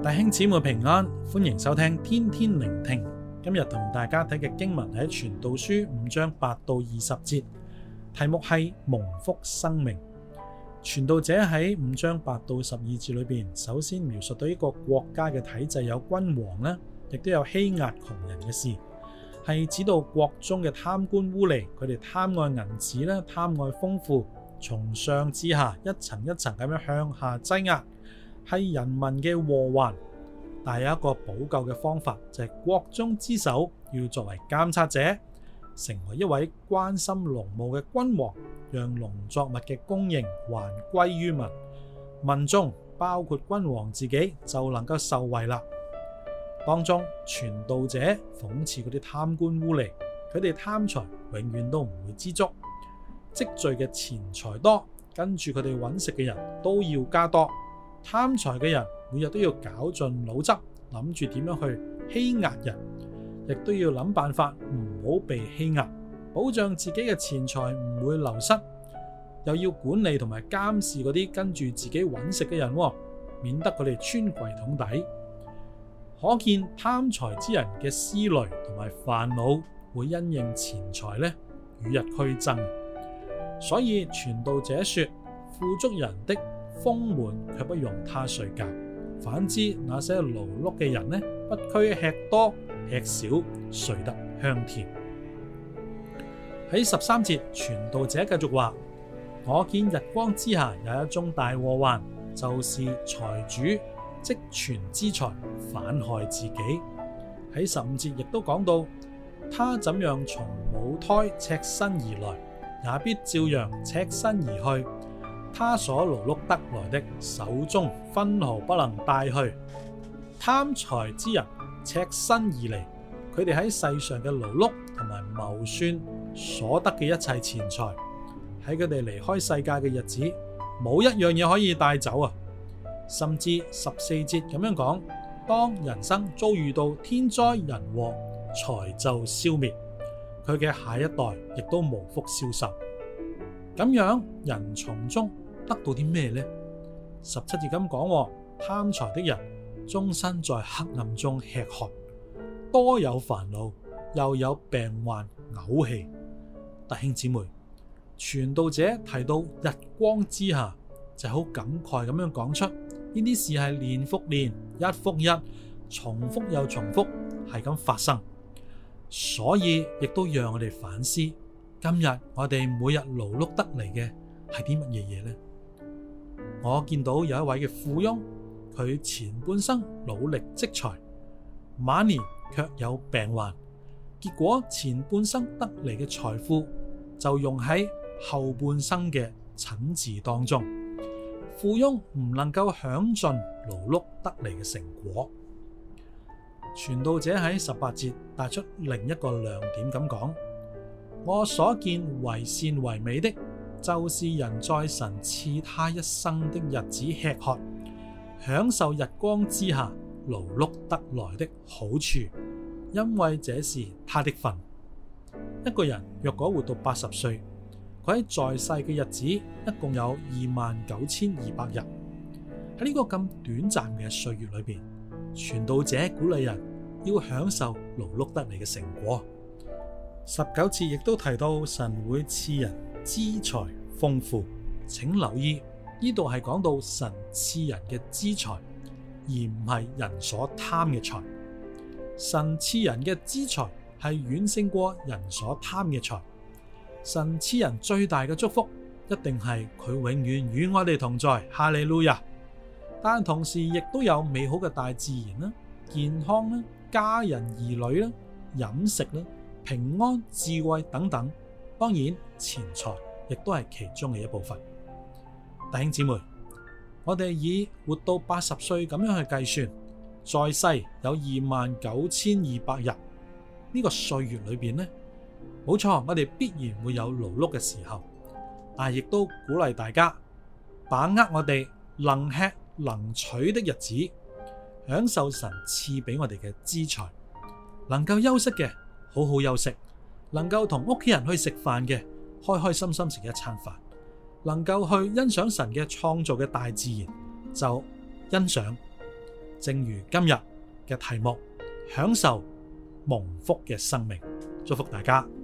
弟兄姊妹平安，歡迎收聽天天聆聽。今日同大家睇嘅經文喺傳道書5章8到20節，題目係蒙福生命。傳道者喺5章8到12節裏邊，首先描述到一個國家嘅體制有君王啦，亦都有欺壓窮人嘅事，係指到國中嘅貪官污吏，佢哋貪愛銀子啦，貪愛豐富，從上至下一層一層咁樣向下擠壓，係人民嘅禍患。但係有一個補救嘅方法，就係國中之首要作為監察者，成為一位關心農務嘅君王，讓農作物嘅供應還歸於民，民眾包括君王自己就能夠受惠啦。當中傳道者諷刺嗰啲貪官污吏，佢哋貪財永遠都唔會知足，積聚嘅錢財多，跟住佢哋揾食嘅人都要加多，貪財嘅人每日都要絞盡腦汁，諗住點樣去欺壓人，亦都要諗辦法唔好被欺壓，保障自己嘅錢財唔會流失，又要管理同埋監視嗰啲跟住自己揾食嘅人，免得佢哋穿櫃桶底。可見貪財之人嘅思慮同埋煩惱會因應錢財呢與日俱增。所以傳道者說，富足人的豐滿卻不容他睡覺，反之那些勞碌嘅人呢，不拘吃多吃少，睡得香甜。喺13節，傳道者繼續話，我見日光之下有一宗大禍患，就是財主積存資財，反害自己。喺15節亦都講到，他怎樣從母胎赤身而來，也必照樣赤身而去。他所勞碌得來的，手中分毫不能帶去。貪財之人赤身而嚟，佢哋喺世上嘅勞碌同埋謀算所得嘅一切錢財，喺佢哋離開世界嘅日子，冇一樣嘢可以帶走啊！甚至14節咁樣講，當人生遭遇到天災人禍，財就消滅，佢嘅下一代亦都無福消受。咁樣人從中得到啲咩呢？17節咁講，貪財的人終身在黑暗中吃喝，多有煩惱，又有病患嘔氣。弟兄姊妹，傳道者提到日光之下，就好感慨咁樣講出呢啲事係年復年，日復日，重複又重複，係咁發生。所以亦都讓我哋反思，今日我哋每日勞碌得嚟嘅係啲乜嘢嘢呢？我見到有一位嘅富翁，佢前半生努力積財，晚年卻有病患，結果前半生得嚟嘅財富就用喺後半生嘅診治當中。富翁唔能夠享盡勞碌得嚟嘅成果。傳道者喺18節帶出另一個亮點咁講，我所見為善為美的，就是人在神賜他一生的日子吃喝，享受日光之下勞碌得來的好處，因為這是他的份。一個人若果活到80歲，佢喺在世嘅日子一共有29,200日。喺呢個咁短暫嘅歲月裏邊，傳道者鼓勵人要享受勞碌得嚟嘅成果。19節亦都提到神會賜人資財豐富，請留意呢度係講到神賜人嘅資財，而唔係人所貪嘅財。神賜人嘅資財係遠勝過人所貪嘅財。神賜人最大嘅祝福一定係佢永遠與我哋同在，哈利路亞。但同時亦都有美好嘅大自然啦、健康啦、家人兒女啦、飲食啦、平安、智慧等等，當然錢財亦都係其中嘅一部分。弟兄姊妹，我哋以活到80歲咁樣去計算，在世有29,200日呢個歲月裏邊呢，冇錯，我哋必然會有勞碌嘅時候，但係亦都鼓勵大家把握我哋能吃能取的日子，享受神賜俾我哋嘅資財。能夠休息嘅好好休息，能夠同屋企人去食飯嘅開開心心食一餐飯，能夠去欣賞神嘅創造嘅大自然就欣賞， 正如今日嘅題目，享受蒙福嘅生命。祝福大家。